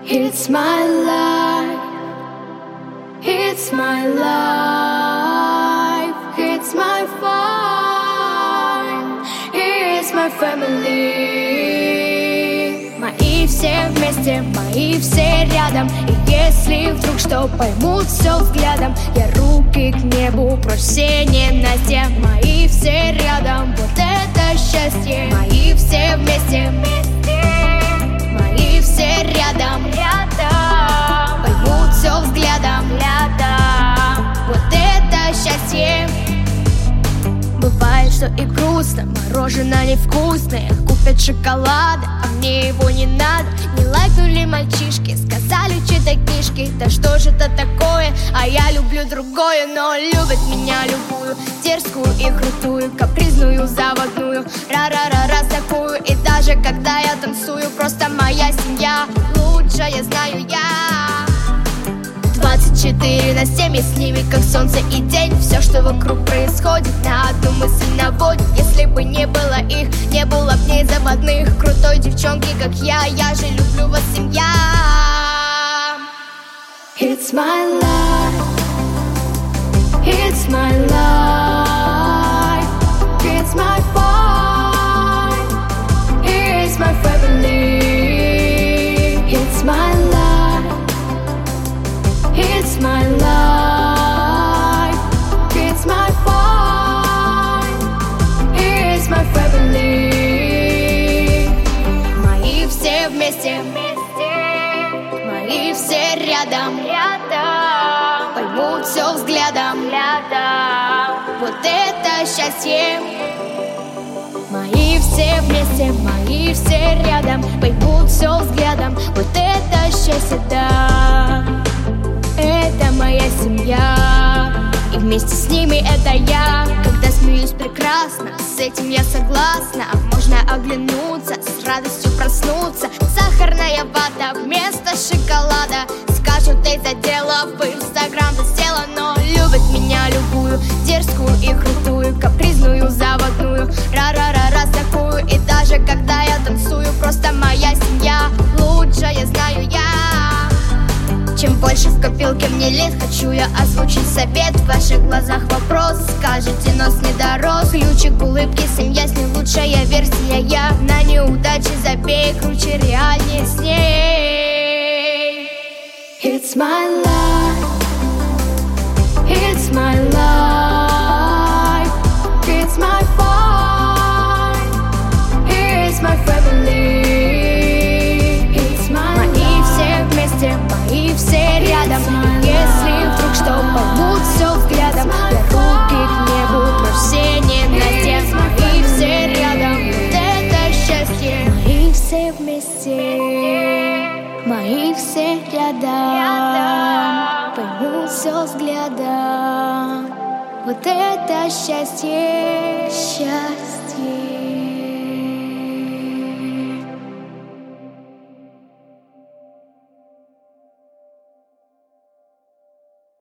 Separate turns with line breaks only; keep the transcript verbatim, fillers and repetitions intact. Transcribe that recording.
It's my life, it's my life, it's my fun, it's my family. Мои все вместе, мои все рядом. И если вдруг что, поймут все взглядом. Я руки к небу, прочь все ненастья. Мои все рядом, вот это счастье. Мои все вместе, мои все рядом, рядом. Поймут все взглядом, рядом. Вот это счастье. Бывает, что и грустно, мороженое невкусное. Купят шоколада, а мне его не надо. Не лайкнули мальчишки, сказали чьи-то книжки. Да что же это такое, а я люблю другое. Но любят меня любую, дерзкую и крутую, капризную, заводную, ра-ра-ра-раз такую. И даже когда я танцую, просто моя семья лучшая, знаю я. Двадцать четыре на семь, я с ними как солнце и день. Все, что вокруг происходит, на одну мысль наводит. Если бы не было их, не было б ней заводных. Крутой девчонки, как я, я же люблю вас, семья. It's my life, it's my life, it's my fun, it's my family. It's my life, it's my life, it's my fun, it's my family. Мои все вместе, мои все рядом, рядом. Поймут все взглядом, рядом. Вот это счастье. Мои все вместе, мои все рядом. Поймут все взглядом. Вот это счастье, да. Это моя семья, и вместе с ними это я. Когда смеюсь прекрасно, с этим я согласна. Можно оглянуться, с радостью проснуться. Сахарная вата вместо шоколада. Скажут, ты задела, в инстаграм засела. Но любят меня любую, дерзкую и крутую, капризную, заводную, ра-ра-ра-раз такую. И даже когда я танцую, просто моя семья лучшая, знаю я. Чем больше в копилке мне лет, хочу я озвучить совет. В ваших глазах вопрос, скажете, нос не дорос. Ключик улыбки, семья с ней лучшая версия я. На неудачи забей, круче, реальнее с ней. It's my life, it's my life, it's my fun, it's my family. Мои все рядом, и если вдруг что, поймут все взглядом. Я руки к небу, прочь все ненастья. Мои все рядом, вот это счастье. Мои все вместе, мои все рядом. Поймут все взглядом. Вот это счастье, счастье.